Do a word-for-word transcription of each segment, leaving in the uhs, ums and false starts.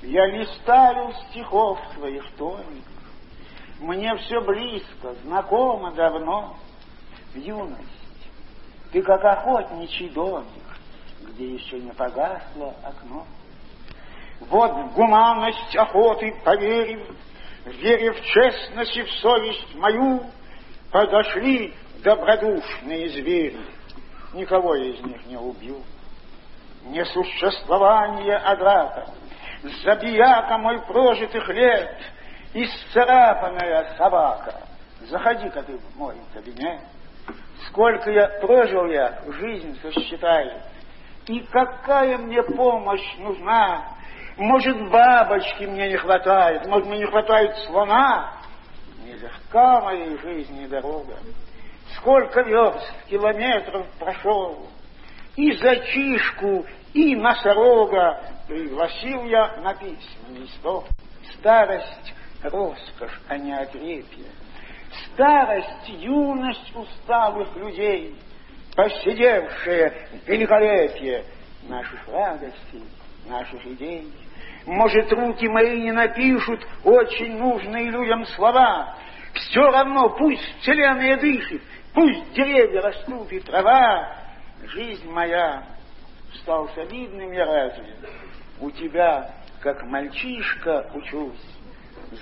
Я листаю стихов твоих томик, мне все близко, знакомо давно. Юность, ты как охотничий домик, где еще не погасло окно. Вот в гуманность охоты поверив, веря в честность и в совесть мою, подошли добродушные звери. Никого я из них не убил. Не существование, а драка, забияка мой прожитых лет, исцарапанная собака. Заходи-ка ты в мой кабинет. Сколько я прожил я, жизнь сосчитай, и какая мне помощь нужна. Может, бабочки мне не хватает, может, мне не хватает слона. Нелегка моей жизни дорога. Сколько верст, километров прошел, и зайчишку, и носорога пригласил я на письменный стол. Старость — роскошь, а не отрепье. Старость — юность усталых людей, посидевшее великолепие наших радостей, наших идей. Может, руки мои не напишут очень нужные людям слова. Все равно, пусть вселенная дышит, пусть деревья растут и трава. Жизнь моя стал солидным я разве? У тебя, как мальчишка, учусь.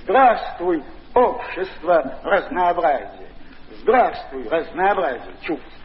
Здравствуй, общество разнообразия. Здравствуй, разнообразие чувств.